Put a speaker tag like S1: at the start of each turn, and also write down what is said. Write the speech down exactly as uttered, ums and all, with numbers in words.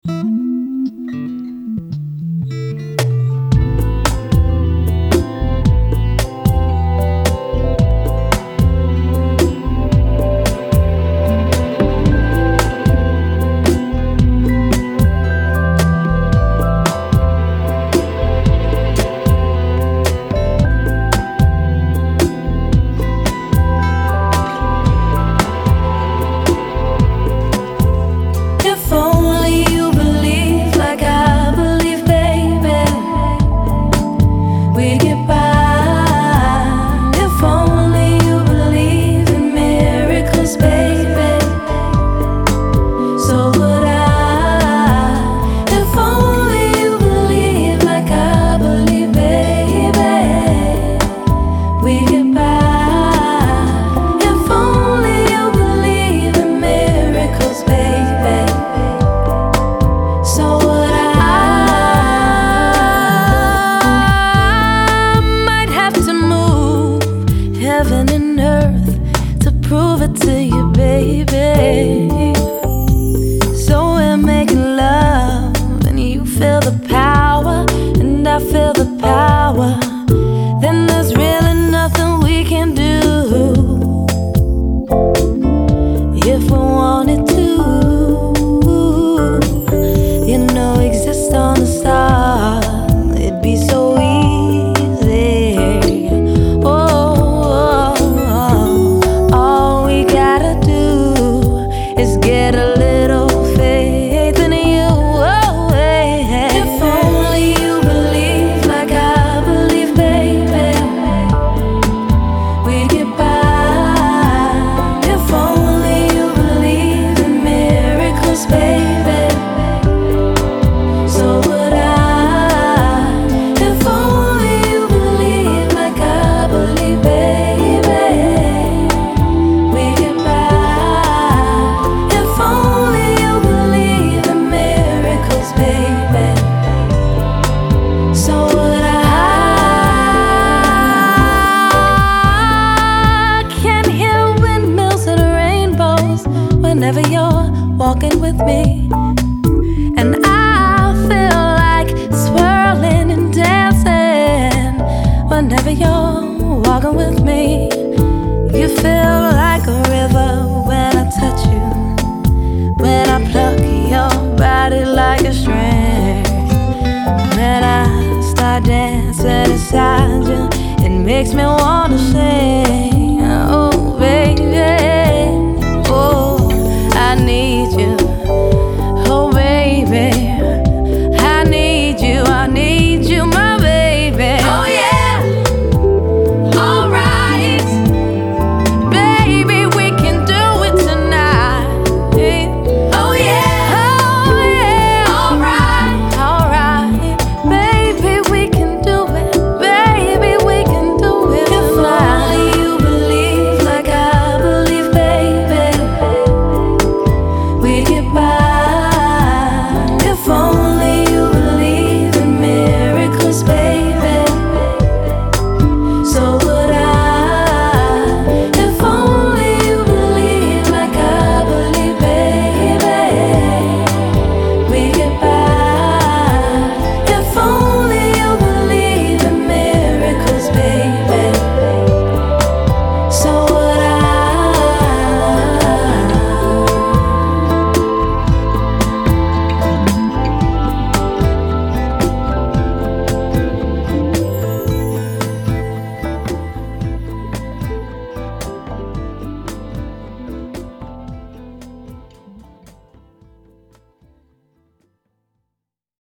S1: Heaven and earth to prove it to you, baby. So we're making love, and you feel the power, and I feel the power. Then there's really nothing we can do if we wanted to. You know, exist on the star, it'd be so easy. Get a little faith in you. Oh, yeah. If only you believe like I believe, baby, we'd get by. If only you believe in miracles, baby, so would I. If only you believe like I believe, baby, we'd get by. Whenever you're walking with me, and I feel like swirling and dancing. Whenever you're walking with me, you feel like a river when I touch you, when I pluck your body like a string. When I start dancing inside you, it makes me wanna sing.